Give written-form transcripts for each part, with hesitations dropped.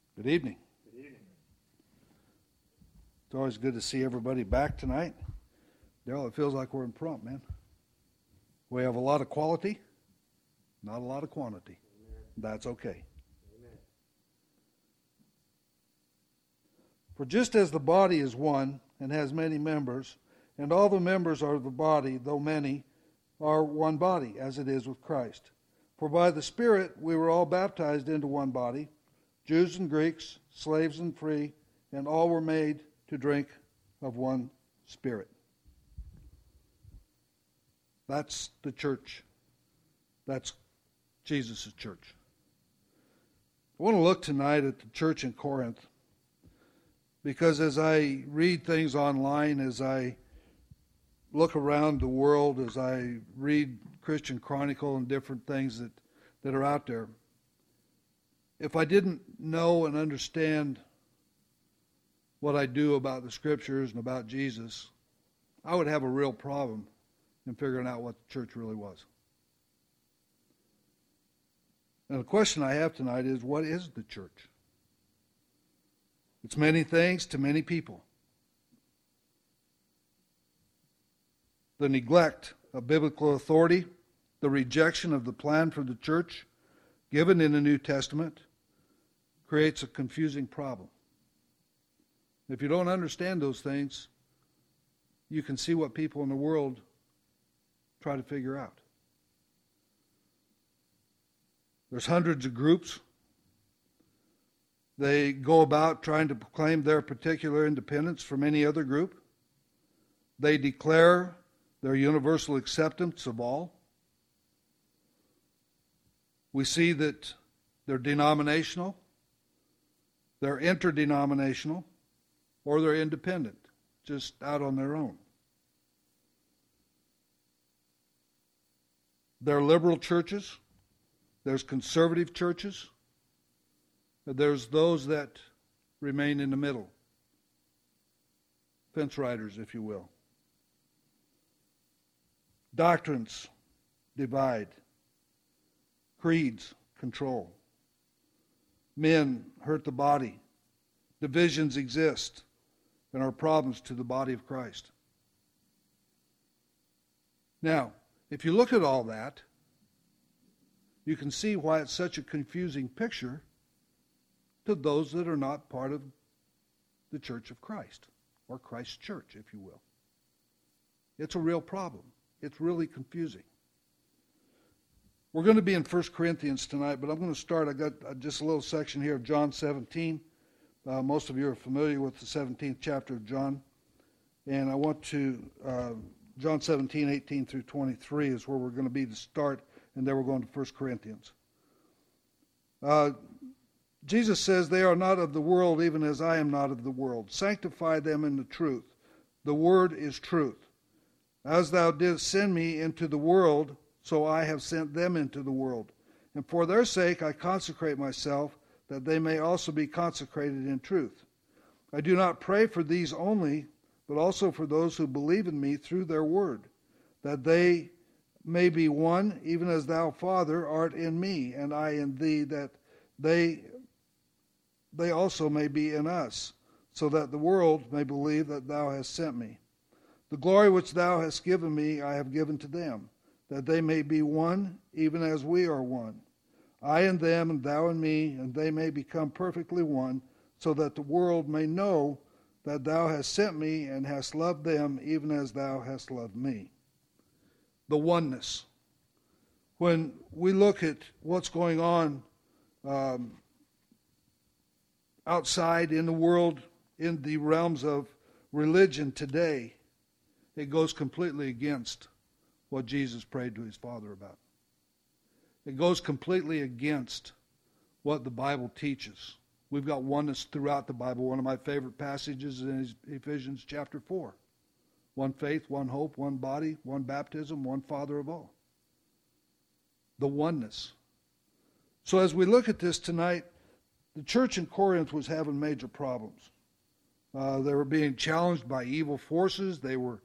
Good evening. Good evening. It's always good to see everybody back tonight. Daryl, it feels like we're in prompt, man. We have a lot of quality, not a lot of quantity. Amen. That's okay. Amen. For just as the body is one and has many members, and all the members are the body, though many, are one body, as it is with Christ. For by the Spirit we were all baptized into one body, Jews and Greeks, slaves and free, and all were made to drink of one Spirit. That's the church. That's Jesus' church. I want to look tonight at the church in Corinth, because as I read things online, as I look around the world, as I read Christian Chronicle and different things that are out there, if I didn't know and understand what I do about the Scriptures and about Jesus, I would have a real problem in figuring out what the church really was. And the question I have tonight is, what is the church? It's many things to many people. The neglect of biblical authority, the rejection of the plan for the church given in the New Testament, creates a confusing problem. If you don't understand those things, you can see what people in the world try to figure out. There's hundreds of groups. They go about trying to proclaim their particular independence from any other group. They declare their universal acceptance of all. We see that they're denominational, they're interdenominational, or they're independent, just out on their own. There are liberal churches, there's conservative churches, and there's those that remain in the middle. Fence riders, if you will. Doctrines divide. Creeds control. Men hurt the body. Divisions exist and are problems to the body of Christ. Now, if you look at all that, you can see why it's such a confusing picture to those that are not part of the Church of Christ, or Christ's church, if you will. It's a real problem. It's really confusing. We're going to be in 1 Corinthians tonight, but I'm going to start. I got just a little section here of John 17. Most of you are familiar with the 17th chapter of John. And I want to, John 17, 18 through 23 is where we're going to be to start, and then we're going to 1 Corinthians. Jesus says, "They are not of the world, even as I am not of the world. Sanctify them in the truth. The word is truth. As thou didst send me into the world, so I have sent them into the world. And for their sake I consecrate myself, that they may also be consecrated in truth. I do not pray for these only, but also for those who believe in me through their word, that they may be one, even as thou, Father, art in me, and I in thee, that they also may be in us, so that the world may believe that thou hast sent me. The glory which thou hast given me I have given to them, that they may be one, even as we are one. I and them, and thou and me, and they may become perfectly one, so that the world may know that thou hast sent me and hast loved them, even as thou hast loved me." The oneness. When we look at what's going on outside in the world, in the realms of religion today, it goes completely against what Jesus prayed to his Father about. It goes completely against what the Bible teaches. We've got oneness throughout the Bible. One of my favorite passages is Ephesians chapter 4. One faith, one hope, one body, one baptism, one Father of all. The oneness. So as we look at this tonight, the church in Corinth was having major problems. They were being challenged by evil forces. They were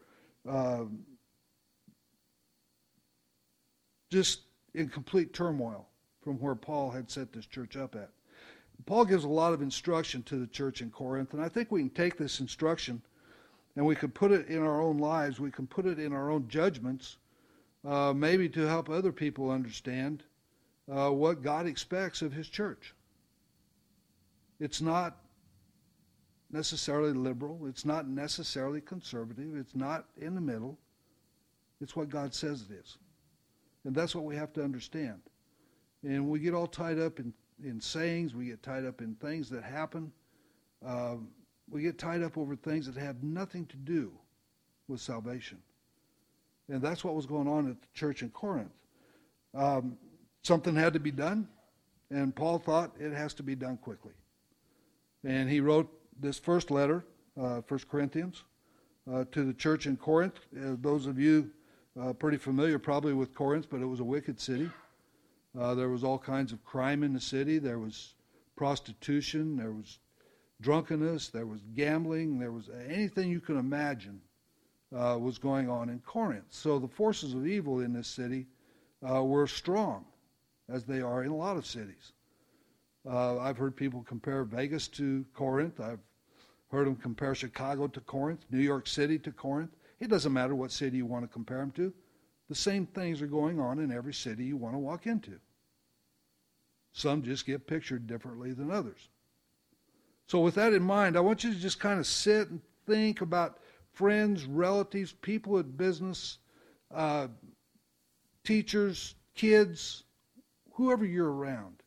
just in complete turmoil from where Paul had set this church up at. Paul gives a lot of instruction to the church in Corinth, and I think we can take this instruction and we can put it in our own lives. We can put it in our own judgments, maybe to help other people understand what God expects of his church. It's not necessarily liberal. It's not necessarily conservative. It's not in the middle. It's what God says it is. And that's what we have to understand. And we get all tied up in sayings. We get tied up in things that happen. We get tied up over things that have nothing to do with salvation. And that's what was going on at the church in Corinth. Something had to be done, and Paul thought it has to be done quickly. And he wrote this first letter, 1 Corinthians, to the church in Corinth. Those of you pretty familiar probably with Corinth, but it was a wicked city. There was all kinds of crime in the city. There was prostitution. There was drunkenness. There was gambling. There was anything you can imagine was going on in Corinth. So the forces of evil in this city were strong, as they are in a lot of cities. I've heard people compare Vegas to Corinth. I've heard them compare Chicago to Corinth, New York City to Corinth. It doesn't matter what city you want to compare them to. The same things are going on in every city you want to walk into. Some just get pictured differently than others. So with that in mind, I want you to just kind of sit and think about friends, relatives, people at business, teachers, kids, whoever you're around.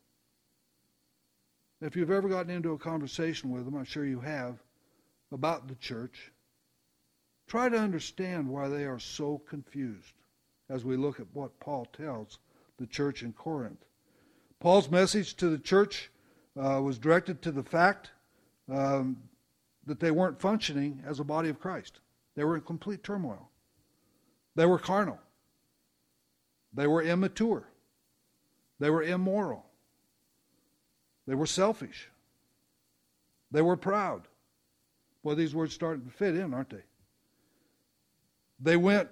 If you've ever gotten into a conversation with them, I'm sure you have, about the church, try to understand why they are so confused as we look at what Paul tells the church in Corinth. Paul's message to the church was directed to the fact that they weren't functioning as a body of Christ. They were in complete turmoil. They were carnal. They were immature. They were immoral. They were selfish. They were proud. Well, these words starting to fit in, aren't they? They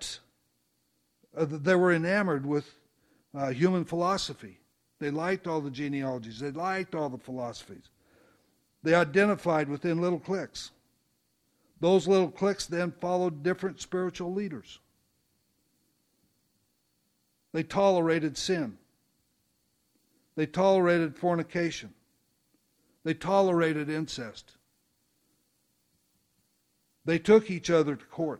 were enamored with human philosophy. They liked all the genealogies. They liked all the philosophies. They identified within little cliques. Those little cliques then followed different spiritual leaders. They tolerated sin. They tolerated fornication. They tolerated incest. They took each other to court.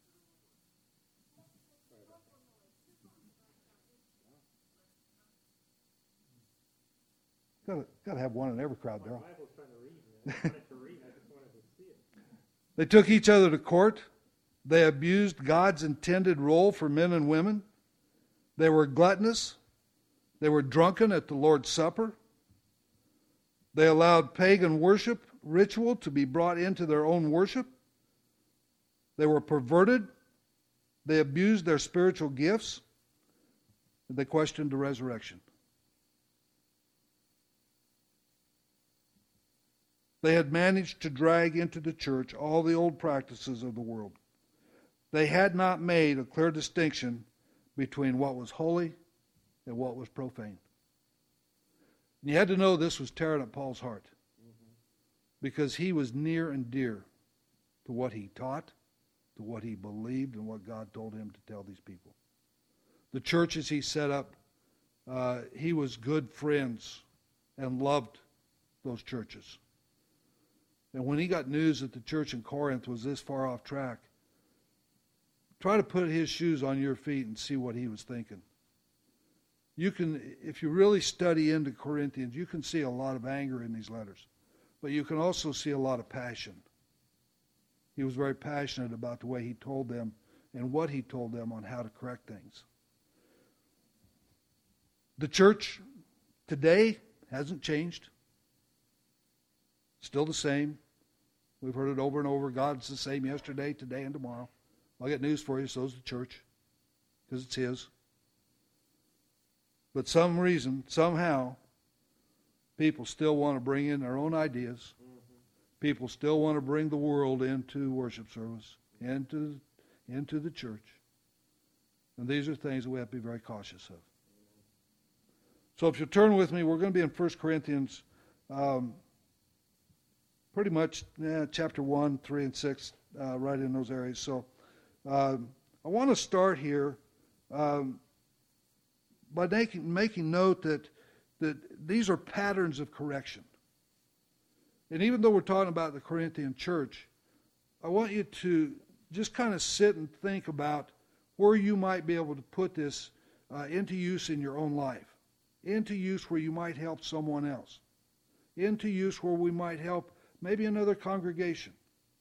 Got to have one in every crowd, Daryl. They took each other to court. They abused God's intended role for men and women. They were gluttonous. They were drunken at the Lord's Supper. They allowed pagan worship ritual to be brought into their own worship. They were perverted. They abused their spiritual gifts. And they questioned the resurrection. They had managed to drag into the church all the old practices of the world. They had not made a clear distinction between what was holy and what was profane. And you had to know this was tearing at Paul's heart, because he was near and dear to what he taught, to what he believed, and what God told him to tell these people. The churches he set up, he was good friends and loved those churches. And when he got news that the church in Corinth was this far off track, try to put his shoes on your feet and see what he was thinking. You can, if you really study into Corinthians, you can see a lot of anger in these letters. But you can also see a lot of passion. He was very passionate about the way he told them and what he told them on how to correct things. The church today hasn't changed. Still the same. We've heard it over and over. God's the same yesterday, today, and tomorrow. I'll get news for you. So's the church, because it's his. But some reason, somehow, people still want to bring in their own ideas. People still want to bring the world into worship service, into the church. And these are things that we have to be very cautious of. So if you turn with me, we're going to be in 1 Corinthians Pretty much chapter 1, 3, and 6, right in those areas. So I want to start here by making note that these are patterns of correction. And even though we're talking about the Corinthian church, I want you to just kind of sit and think about where you might be able to put this into use in your own life, into use where you might help someone else, into use where we might help maybe another congregation.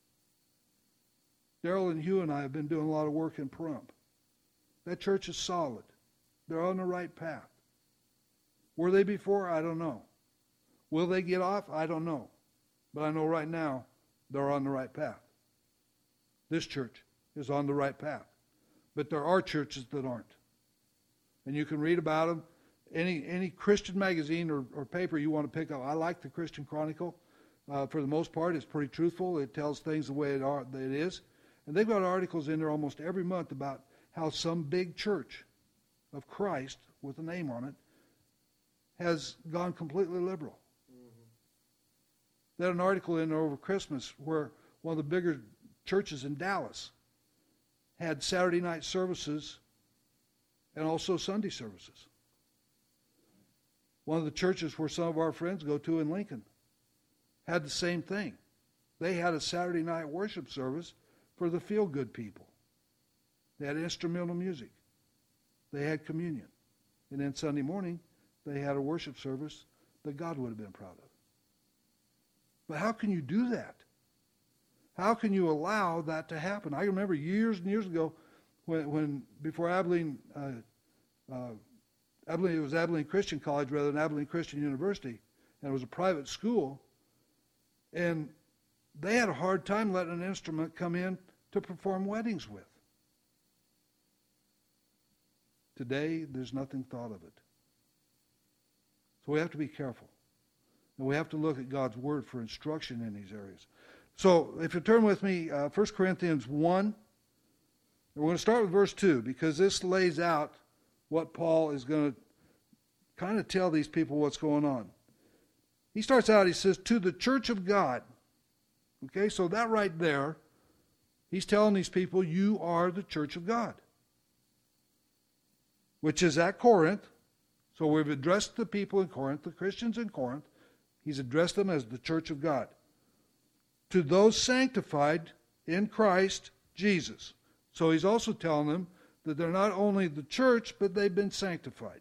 Daryl and Hugh and I have been doing a lot of work in Pahrump. That church is solid. They're on the right path. Were they before? I don't know. Will they get off? I don't know. But I know right now they're on the right path. This church is on the right path. But there are churches that aren't. And you can read about them. Any Christian magazine or paper you want to pick up. I like the Christian Chronicle. For the most part, it's pretty truthful. It tells things the way it is. And they've got articles in there almost every month about how some big church of Christ, with a name on it, has gone completely liberal. They had an article in there over Christmas where one of the bigger churches in Dallas had Saturday night services and also Sunday services. One of the churches where some of our friends go to in Lincoln had the same thing. They had a Saturday night worship service for the feel-good people. They had instrumental music. They had communion. And then Sunday morning, they had a worship service that God would have been proud of. But how can you do that? How can you allow that to happen? I remember years and years ago when before Abilene, it was Abilene Christian College rather than Abilene Christian University, and it was a private school, and they had a hard time letting an instrument come in to perform weddings with. Today, there's nothing thought of it. So we have to be careful. And we have to look at God's Word for instruction in these areas. So if you turn with me, 1 Corinthians 1, and we're going to start with verse 2 because this lays out what Paul is going to kind of tell these people what's going on. He starts out, he says, to the church of God. Okay, so that right there, he's telling these people, you are the church of God, which is at Corinth. So we've addressed the people in Corinth, the Christians in Corinth. He's addressed them as the church of God. To those sanctified in Christ Jesus. So he's also telling them that they're not only the church, but they've been sanctified.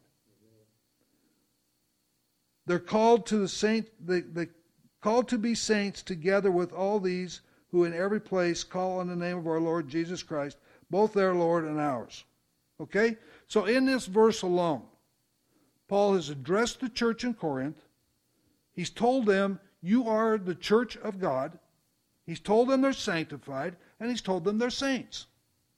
They're called to they called to be saints together with all these who in every place call on the name of our Lord Jesus Christ, both their Lord and ours. Okay? So in this verse alone, Paul has addressed the church in Corinth. He's told them, you are the church of God. He's told them they're sanctified, and he's told them they're saints.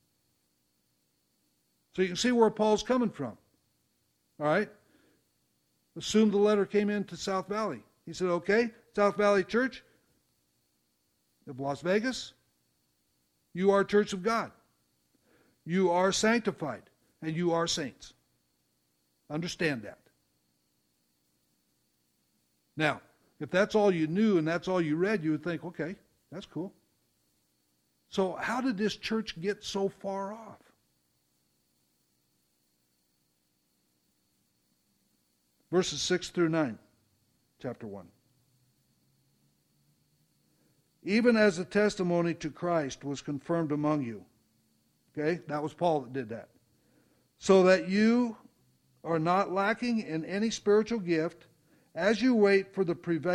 So you can see where Paul's coming from. All right? Assume the letter came into South Valley. He said, okay, South Valley Church of Las Vegas, you are church of God. You are sanctified, and you are saints. Understand that. Now, if that's all you knew and that's all you read, you would think, okay, that's cool. So how did this church get so far off? Verses 6 through 9, chapter 1. Even as the testimony to Christ was confirmed among you. Okay, that was Paul that did that. So that you are not lacking in any spiritual gift as you wait for the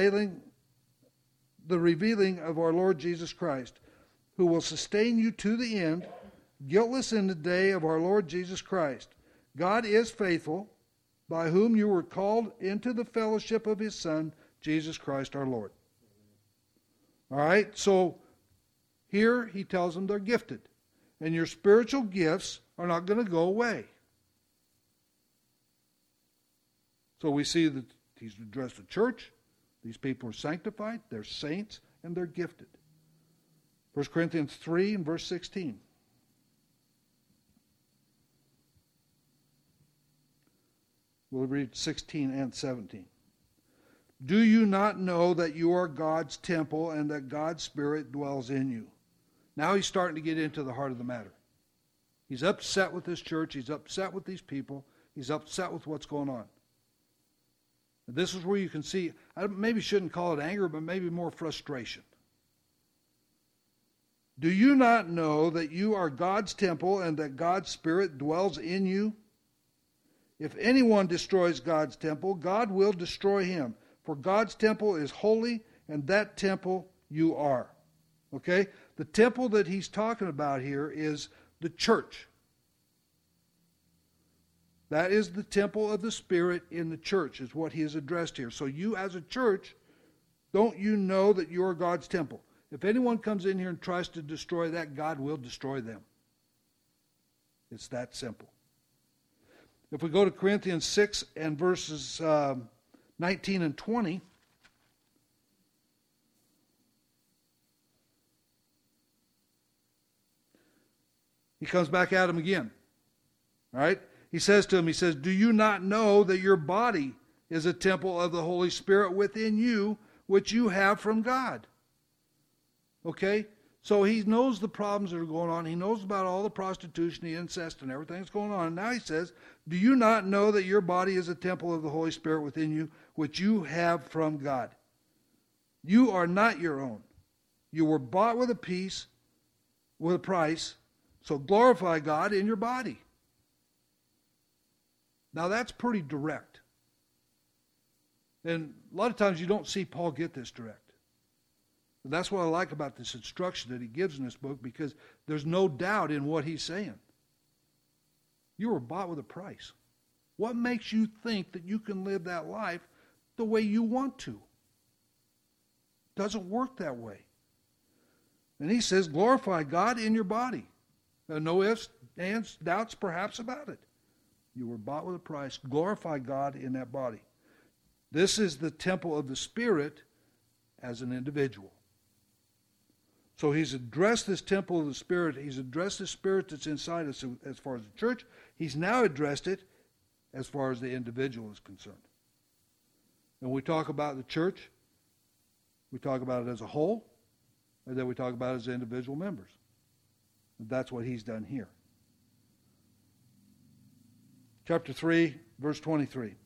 revealing of our Lord Jesus Christ, who will sustain you to the end, guiltless in the day of our Lord Jesus Christ. God is faithful, by whom you were called into the fellowship of his Son, Jesus Christ our Lord. All right, so here he tells them they're gifted. And your spiritual gifts are not going to go away. So we see that he's addressed the church. These people are sanctified, they're saints, and they're gifted. 1 Corinthians 3 and verse 16. We'll read 16 and 17. Do you not know that you are God's temple and that God's Spirit dwells in you? Now he's starting to get into the heart of the matter. He's upset with this church. He's upset with these people. He's upset with what's going on. This is where you can see, I maybe shouldn't call it anger, but maybe more frustration. Do you not know that you are God's temple and that God's Spirit dwells in you? If anyone destroys God's temple, God will destroy him. For God's temple is holy, and that temple you are. Okay? The temple that he's talking about here is the church. That is the temple of the Spirit in the church, is what he has addressed here. So you as a church, don't you know that you are God's temple? If anyone comes in here and tries to destroy that, God will destroy them. It's that simple. If we go to Corinthians 6 and verses 19 and 20, he comes back at him again. All right? He says to him, he says, do you not know that your body is a temple of the Holy Spirit within you, which you have from God? Okay? So he knows the problems that are going on. He knows about all the prostitution, the incest, and everything that's going on. And now he says, do you not know that your body is a temple of the Holy Spirit within you, which you have from God? You are not your own. You were bought with a price, so glorify God in your body. Now that's pretty direct. And a lot of times you don't see Paul get this direct. But that's what I like about this instruction that he gives in this book, because there's no doubt in what he's saying. You were bought with a price. What makes you think that you can live that life the way you want to? It doesn't work that way. And he says, glorify God in your body. No ifs, ands, doubts perhaps about it. You were bought with a price. Glorify God in that body. This is the temple of the Spirit as an individual. So he's addressed this temple of the Spirit. He's addressed the Spirit that's inside us as far as the church. He's now addressed it as far as the individual is concerned. And when we talk about the church, we talk about it as a whole, and then we talk about it as individual members. And that's what he's done here. Chapter 3, verse 23.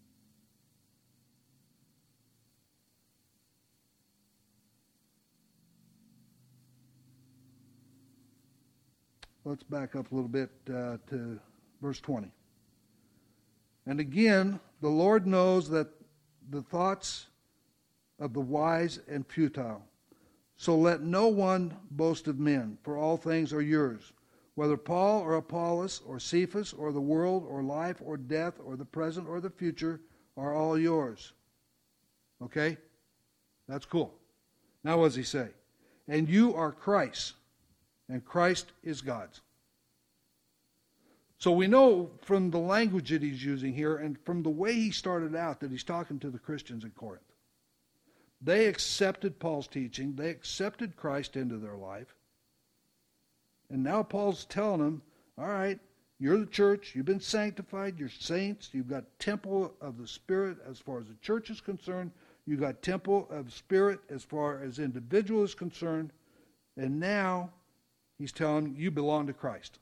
Let's back up a little bit to verse 20. And again, the Lord knows that the thoughts of the wise and futile. So let no one boast of men, for all things are yours. Whether Paul or Apollos or Cephas or the world or life or death or the present or the future are all yours. Okay? That's cool. Now what does he say? And you are Christ's, and Christ is God's. So we know from the language that he's using here and from the way he started out that he's talking to the Christians in Corinth. They accepted Paul's teaching. They accepted Christ into their life. And now Paul's telling them, all right, you're the church. You've been sanctified. You're saints. You've got temple of the Spirit as far as the church is concerned. You've got temple of the Spirit as far as individual is concerned. And now he's telling them, you belong to Christ.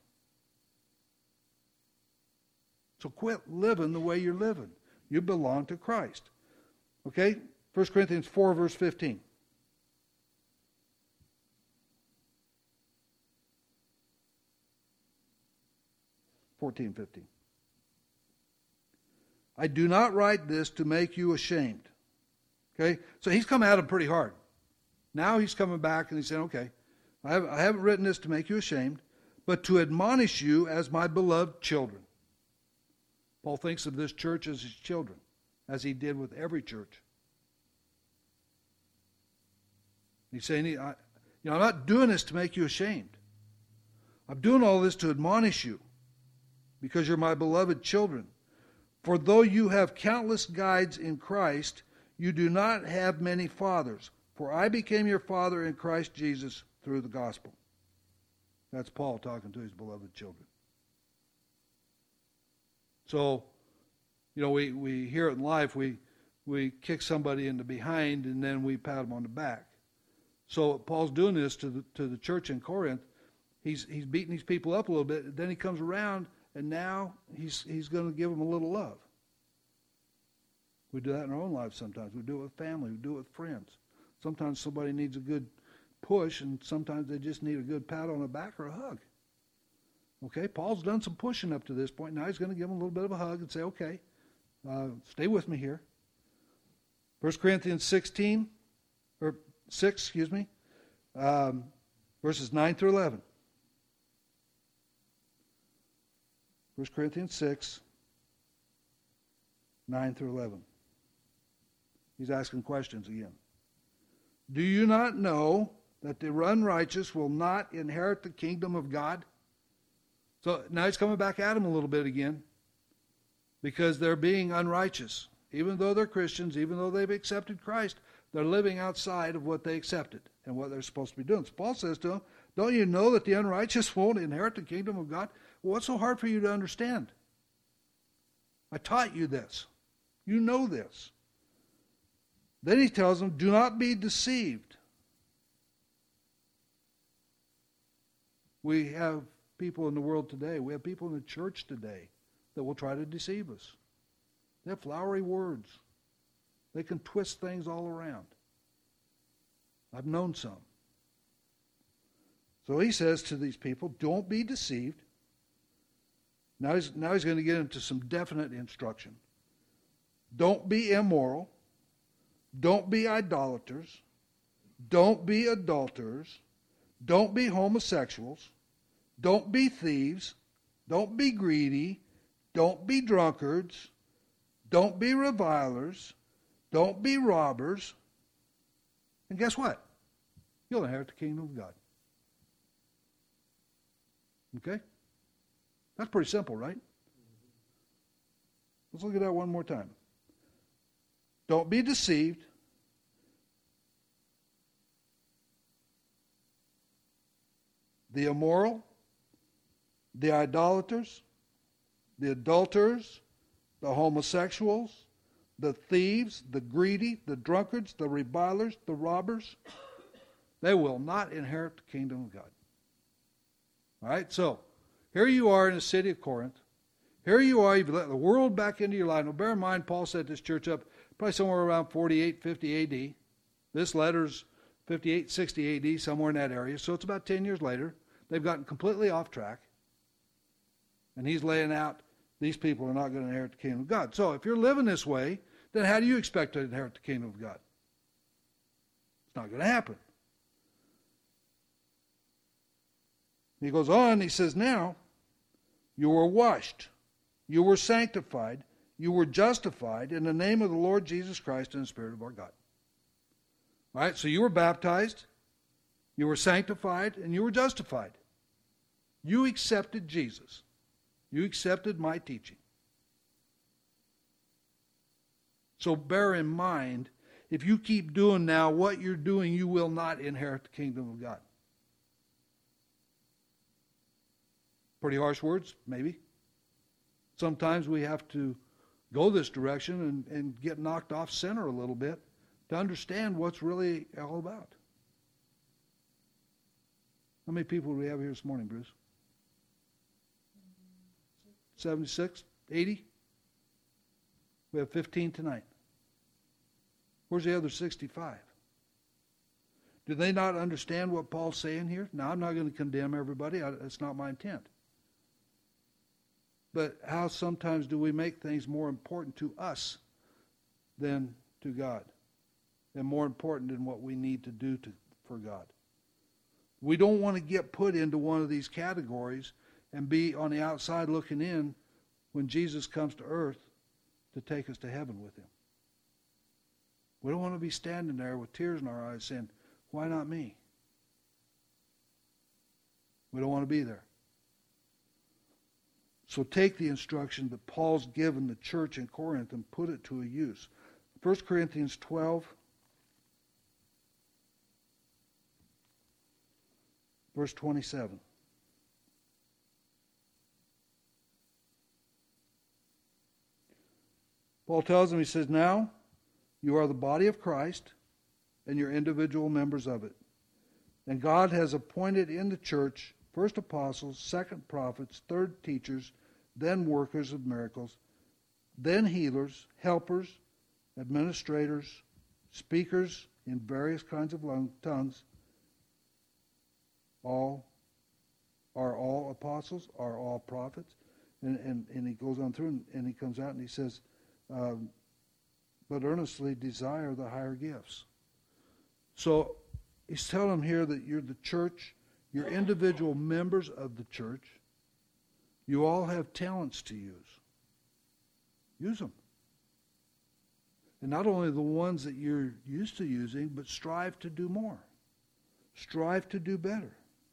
So quit living the way you're living. You belong to Christ. Okay? 1 Corinthians 4, verse 15. 14, 15. I do not write this to make you ashamed. Okay? So he's come at him pretty hard. Now he's coming back and he's saying, okay, I haven't written this to make you ashamed, but to admonish you as my beloved children. Paul thinks of this church as his children, as he did with every church. He's saying, I'm not doing this to make you ashamed. I'm doing all this to admonish you, because you're my beloved children. For though you have countless guides in Christ, you do not have many fathers. For I became your father in Christ Jesus through the gospel. That's Paul talking to his beloved children. So, we hear it in life. We we kick somebody in the behind and then we pat them on the back. So Paul's doing this to the church in Corinth. He's beating these people up a little bit. Then he comes around and now he's going to give them a little love. We do that in our own lives sometimes. We do it with family. We do it with friends. Sometimes somebody needs a good push, and sometimes they just need a good pat on the back or a hug. Okay, Paul's done some pushing up to this point. Now he's going to give them a little bit of a hug and say, okay, stay with me here. 1 Corinthians 6, verses 9 through 11. 1 Corinthians 6, 9 through 11. He's asking questions again. Do you not know that the unrighteous will not inherit the kingdom of God? So now he's coming back at them a little bit again because they're being unrighteous. Even though they're Christians, even though they've accepted Christ, they're living outside of what they accepted and what they're supposed to be doing. So Paul says to them, don't you know that the unrighteous won't inherit the kingdom of God? Well, what's so hard for you to understand? I taught you this. You know this. Then he tells them, do not be deceived. We have people in the world today, we have people in the church today that will try to deceive us. They have flowery words. They can twist things all around. I've known some. So he says to these people, don't be deceived. Now he's going to get into some definite instruction. Don't be immoral. Don't be idolaters. Don't be adulterers. Don't be homosexuals. Don't be thieves. Don't be greedy. Don't be drunkards. Don't be revilers. Don't be robbers. And guess what? You'll inherit the kingdom of God. Okay? That's pretty simple, right? Let's look at that one more time. Don't be deceived. The immoral, the idolaters, the adulterers, the homosexuals, the thieves, the greedy, the drunkards, the revilers, the robbers, they will not inherit the kingdom of God. All right, so here you are in the city of Corinth. Here you are, you've let the world back into your life. Now bear in mind, Paul set this church up probably somewhere around 48, 50 A.D. This letter's 58, 60 A.D., somewhere in that area. So it's about 10 years later. They've gotten completely off track. And he's laying out these people are not going to inherit the kingdom of God. So if you're living this way, then how do you expect to inherit the kingdom of God? It's not going to happen. He goes on, he says, now, you were washed, you were sanctified, you were justified in the name of the Lord Jesus Christ and the Spirit of our God. All right, so you were baptized, you were sanctified, and you were justified. You accepted Jesus. You accepted my teaching. So bear in mind, if you keep doing now what you're doing, you will not inherit the kingdom of God. Pretty harsh words, maybe. Sometimes we have to go this direction and get knocked off center a little bit to understand what's really all about. How many people do we have here this morning, Bruce? 76? 80? We have 15 tonight. Where's the other 65? Do they not understand what Paul's saying here? Now, I'm not going to condemn everybody. That's not my intent. But how sometimes do we make things more important to us than to God? And more important than what we need to do for God. We don't want to get put into one of these categories and be on the outside looking in when Jesus comes to earth to take us to heaven with him. We don't want to be standing there with tears in our eyes saying, why not me? We don't want to be there. So take the instruction that Paul's given the church in Corinth and put it to a use. 1 Corinthians 12, verse 27. Paul tells them, he says, now, You are the body of Christ, and you're individual members of it. And God has appointed in the church first apostles, second prophets, third teachers, then workers of miracles, then healers, helpers, administrators, speakers in various kinds of tongues. Are all apostles? Are all prophets? And he goes on through and he comes out and he says, but earnestly desire the higher gifts. So he's telling them here that you're the church, you're individual members of the church. You all have talents to use. Use them. And not only the ones that you're used to using, but strive to do more. Strive to do better.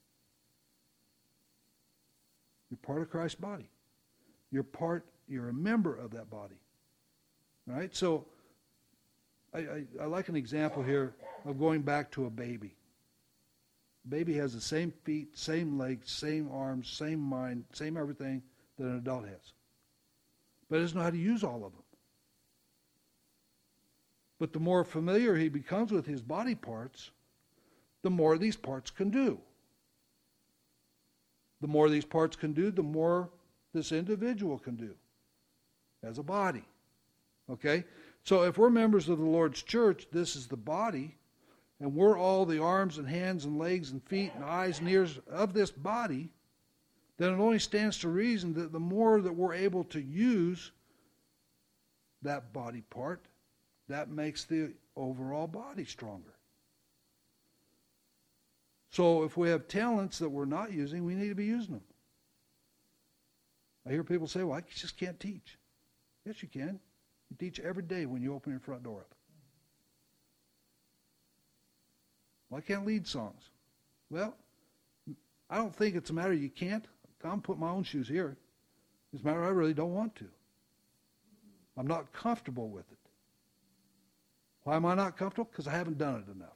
You're part of Christ's body. You're a member of that body. All right? So I like an example here of going back to a baby. A baby has the same feet, same legs, same arms, same mind, same everything that an adult has. But he doesn't know how to use all of them. But the more familiar he becomes with his body parts, the more these parts can do. The more these parts can do, the more this individual can do as a body. Okay? So if we're members of the Lord's church, this is the body, and we're all the arms and hands and legs and feet and eyes and ears of this body, then it only stands to reason that the more that we're able to use that body part, that makes the overall body stronger. So if we have talents that we're not using, we need to be using them. I hear people say, well, I just can't teach. Yes, you can. You teach every day when you open your front door up. Well, I can't lead songs. Well, I don't think it's a matter you can't. I'm putting my own shoes here. It's a matter I really don't want to. I'm not comfortable with it. Why am I not comfortable? Because I haven't done it enough.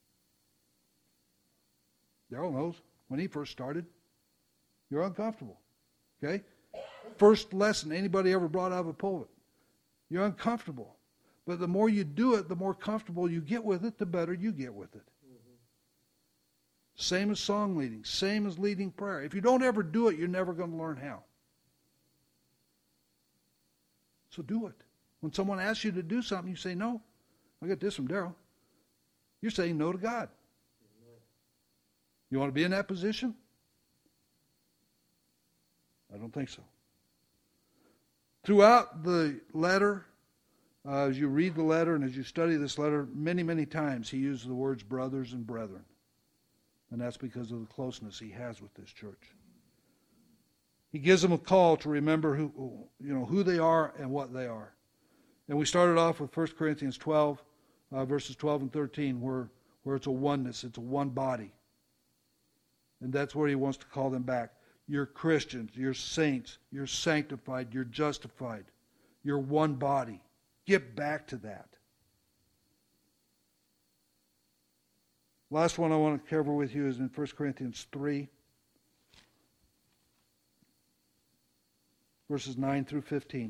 Daryl knows when he first started, you're uncomfortable. Okay? First lesson anybody ever brought out of a pulpit. You're uncomfortable. But the more you do it, the more comfortable you get with it, the better you get with it. Same as song leading. Same as leading prayer. If you don't ever do it, you're never going to learn how. So do it. When someone asks you to do something, you say, no. I got this from Daryl. You're saying no to God. You want to be in that position? I don't think so. Throughout the letter, as you read the letter and as you study this letter, many, many times he uses the words brothers and brethren. And that's because of the closeness he has with this church. He gives them a call to remember who they are and what they are. And we started off with 1 Corinthians 12, verses 12 and 13, where it's a oneness, it's a one body. And that's where he wants to call them back. You're Christians, you're saints, you're sanctified, you're justified. You're one body. Get back to that. Last one I want to cover with you is in 1 Corinthians 3, verses 9 through 15.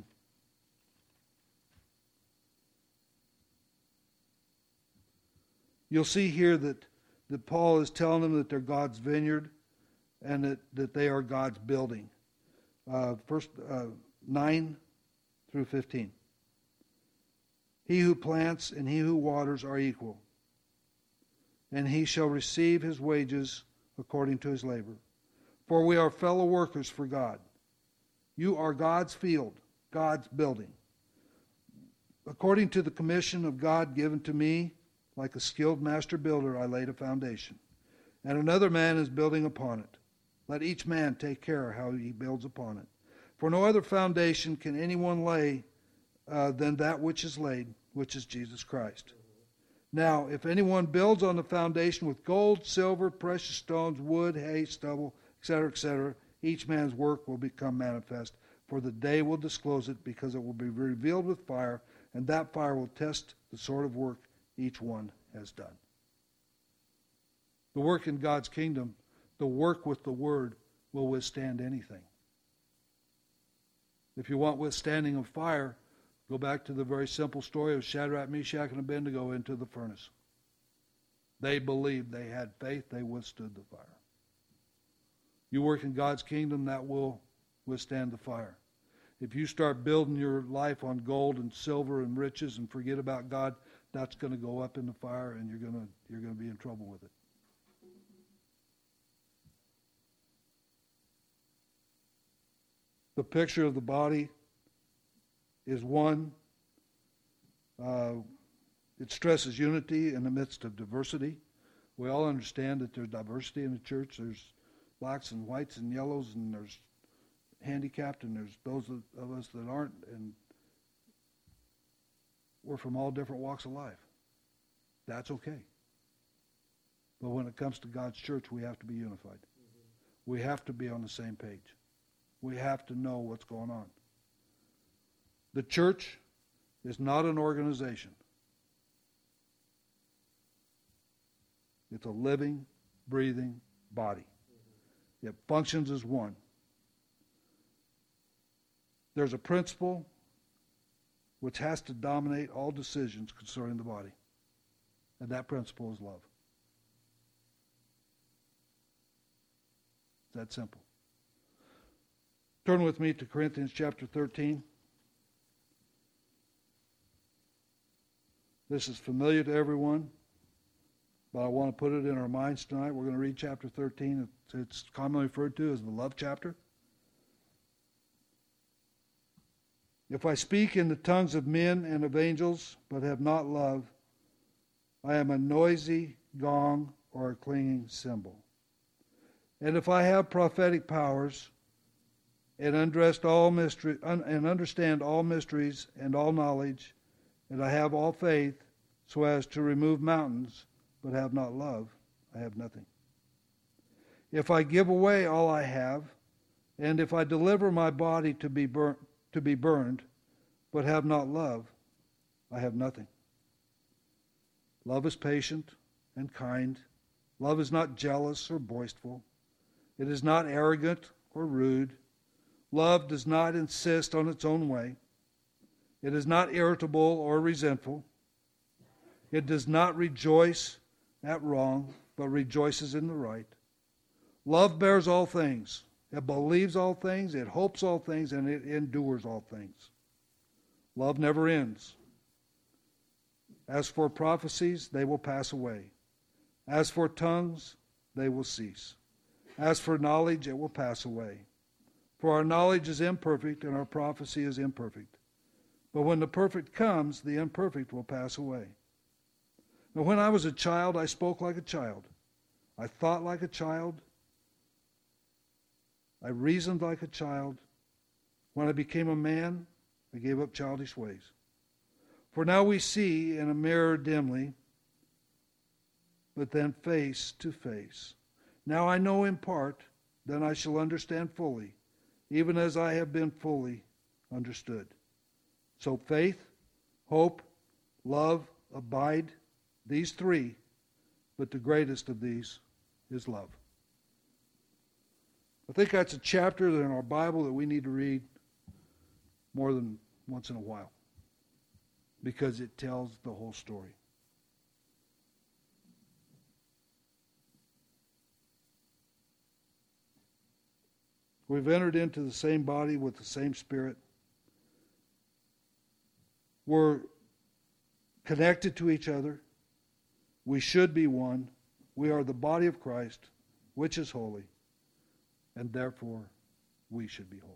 You'll see here that Paul is telling them that they're God's vineyard and that they are God's building. First 9 through 15. He who plants and he who waters are equal, and he shall receive his wages according to his labor. For we are fellow workers for God. You are God's field, God's building. According to the commission of God given to me, like a skilled master builder, I laid a foundation, and another man is building upon it. Let each man take care how he builds upon it. For no other foundation can anyone lay than that which is laid, which is Jesus Christ. Now, if anyone builds on the foundation with gold, silver, precious stones, wood, hay, stubble, etc., each man's work will become manifest, for the day will disclose it, because it will be revealed with fire, and that fire will test the sort of work each one has done. The work in God's kingdom, the work with the Word, will withstand anything. If you want withstanding of fire, Go back to the very simple story of Shadrach, Meshach, and Abednego into the furnace. They believed, they had faith, they withstood the fire. You work in God's kingdom, that will withstand the fire. If you start building your life on gold and silver and riches and forget about God, that's going to go up in the fire, and you're going to be in trouble with it. The picture of the body is one. It stresses unity in the midst of diversity. We all understand that there's diversity in the church. There's blacks and whites and yellows, and there's handicapped, and there's those of us that aren't, and we're from all different walks of life. That's okay. But when it comes to God's church, we have to be unified. We have to be on the same page. We have to know what's going on. The church is not an organization. It's a living, breathing body. It functions as one. There's a principle which has to dominate all decisions concerning the body. And that principle is love. It's that simple. Turn with me to Corinthians chapter 13. This is familiar to everyone, but I want to put it in our minds tonight. We're going to read chapter 13. It's commonly referred to as the love chapter. If I speak in the tongues of men and of angels, but have not love, I am a noisy gong or a clanging cymbal. And if I have prophetic powers and understand all mysteries and all knowledge, and I have all faith so as to remove mountains, but have not love, I have nothing. If I give away all I have, and if I deliver my body to be burned, but have not love, I have nothing. Love is patient and kind. Love is not jealous or boastful. It is not arrogant or rude. Love does not insist on its own way. It is not irritable or resentful. It does not rejoice at wrong, but rejoices in the right. Love bears all things. It believes all things. It hopes all things, and it endures all things. Love never ends. As for prophecies, they will pass away. As for tongues, they will cease. As for knowledge, it will pass away. For our knowledge is imperfect, and our prophecy is imperfect. But when the perfect comes, the imperfect will pass away. Now, when I was a child, I spoke like a child. I thought like a child. I reasoned like a child. When I became a man, I gave up childish ways. For now we see in a mirror dimly, but then face to face. Now I know in part, then I shall understand fully, even as I have been fully understood. So faith, hope, love, abide, these three, but the greatest of these is love. I think that's a chapter in our Bible that we need to read more than once in a while, because it tells the whole story. We've entered into the same body with the same spirit. We're connected to each other. We should be one. We are the body of Christ, which is holy, and therefore we should be holy.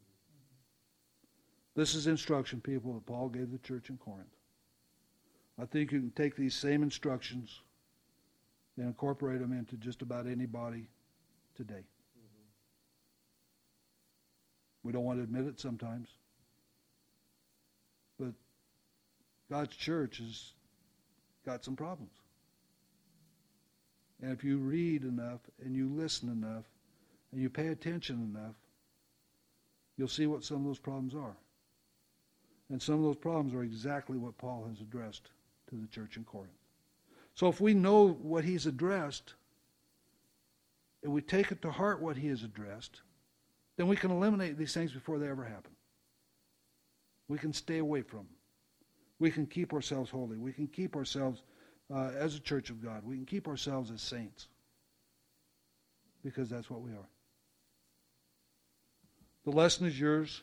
This is instruction, people, that Paul gave the church in Corinth. I think you can take these same instructions and incorporate them into just about any body today. We don't want to admit it sometimes. But God's church has got some problems. And if you read enough and you listen enough and you pay attention enough, you'll see what some of those problems are. And some of those problems are exactly what Paul has addressed to the church in Corinth. So if we know what he's addressed, and we take it to heart what he has addressed, then we can eliminate these things before they ever happen. We can stay away from them. We can keep ourselves holy. We can keep ourselves as a church of God. We can keep ourselves as saints. Because that's what we are. The lesson is yours.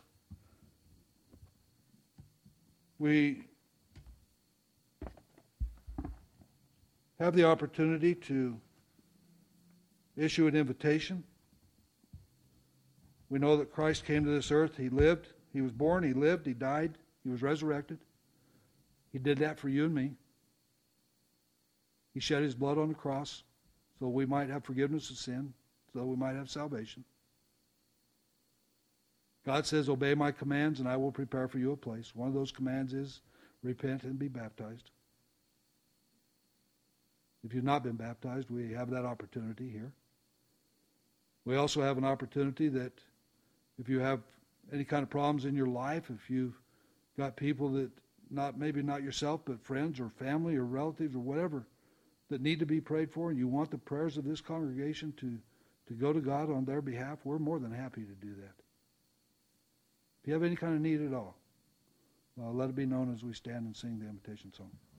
We have the opportunity to issue an invitation. We know that Christ came to this earth. He lived. He was born. He lived. He died. He was resurrected. He did that for you and me. He shed his blood on the cross so we might have forgiveness of sin, so we might have salvation. God says, obey my commands and I will prepare for you a place. One of those commands is repent and be baptized. If you've not been baptized, we have that opportunity here. We also have an opportunity that if you have any kind of problems in your life, if you've got people that, maybe not yourself, but friends or family or relatives or whatever, that need to be prayed for, and you want the prayers of this congregation to go to God on their behalf, we're more than happy to do that. If you have any kind of need at all, let it be known as we stand and sing the invitation song.